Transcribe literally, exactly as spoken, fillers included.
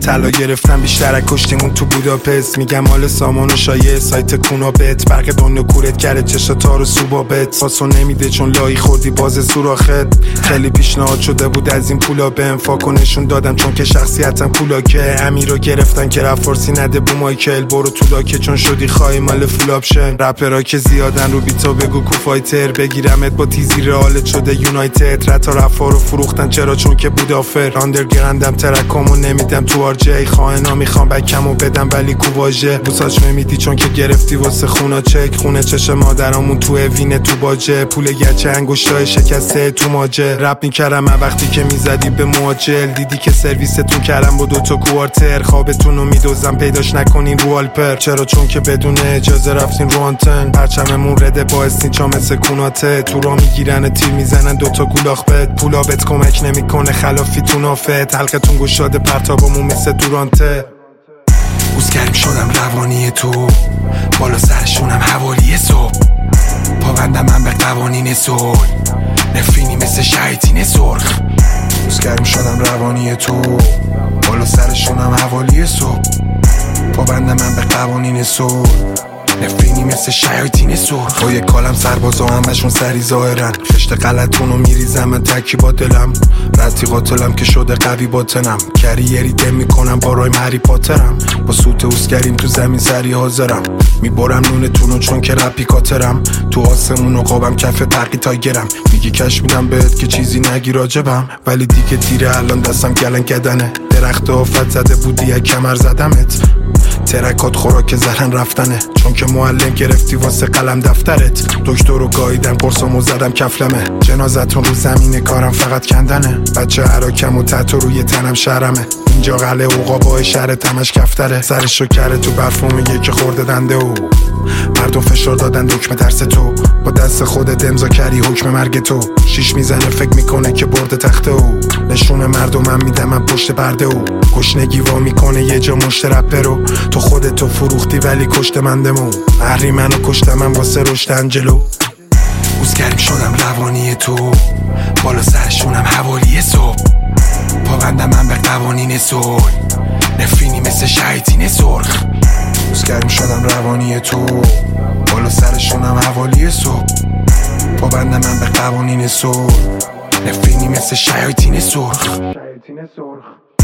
طلا گرفتم بیشتر از کشتیمون تو بوداپست. میگم مال سامان و شایع سایت کونابت، برق دنیا کورت کرده چشا تار و سوبابت. پاسو نمیده چون لایی خوردی باز سوراخت. خیلی پیشنهاد شده بود از این پولا بهم، فاکنشون دادم چون که شخصیتم کولاکه. امیر رو گرفتن که رفت فارسی نده بو مایکل، برو تو لاکه چون شدی خواهی مال فول آپشن. رپرها که زیادن رو بیتا بگو کو فایتر، بگیرمت با تیزی رئالت شده یونایتد. رتا رفا رو فروختن چرا چون که بود آفر. آندرگراندم ترکامو نمیدم تو آر جی، خائنا میخوام بکمو بدم ولی کوواژه. بوساش میدی چون که گرفتی واسه خونا چک. خونه چش مادرامون تو اوینه تو باجه، پول گچه انگشتای شکسته تو ماجه. رپ میکردم وقتی که میزدی به مواجل، دیدی که سرویستون کردم با دوتا کوارتر. خوابتون رو میدوزم پیداش نکنین رو آلپر، چرا چون که بدون اجازه رفتین رو آنتن. پرچممون رده با استینچا مثل کوناته، تو را میگیرن تیر میزنن دوتا گولاخ بد. پولا بهت کمک نمیکنه خلافی تو نافت، حلقتون گشاده پرتابمون مثل دورانته. بوزگرم شدم روانی تو، بالا سرشونم حوالی صبح. پابندم من به قوانین صلح، نفرینی مثل شیاطین سرخ. بوزگرم شدم روانی تو، بالا سرشونم حوالی صبح. پابندم من به قوانین صلح، نفرینی مثل شیاطین سرخ. با یک کالم سربازا همشون سری ظاهرن، خشت غلطونو میریزم من تکی با دلم. رتی قاتلم که شده قوی باطنم، کریری دم میکنم با رایم هری پاترم. با سوت اوسگریم تو زمین سری حاضرم، میبرم نونتونو چون که رپی کاترم. تو آسمون و قابم کف ترقی تایگرم، میگی کش میدم بهت که چیزی نگی راجبم. ولی دیگه دیره الان دستم گلن گدنه، درخت آفت زده بودی یک کمر زدمت. ترکات خوراک زرن رفتنه، چون که معلم گرفتی واسه قلم دفترت. دکتر رو گاییدم قرصامو زدم کفلمه، جنازتون رو زمین کارم فقط کندنه. بچه عراکم و تحت روی تنم شرمه، اینجا قلعه اوقابای شهر تمش کفتره. سرشو کره تو برفو میگه که خورده دنده و مردم فشار دادن دکمه ترس تو. با دست خودت امضا کردی حکم مرگ تو. شیش میزنه فکر میکنه که برده تخته و نشون مردمم میدم من پشت پرده و گشنگی وا میکنه یه جا مشت رپه رو. تو خودتو فروختی ولی کشت مندمو، محری منو کشتم من واسه رشد انجلو. بوزگرم شدم روانی تو، بالا سرشونم حوالی صبح. پابندم من به قوانین صلح، نفرینی مثل شیاطین سرخ. بوزگرم شدم روانی تو، بالا سرشونم حوالی صبح. پابندم من به قوانین صلح، نفرینی مثل شیاطین سرخ.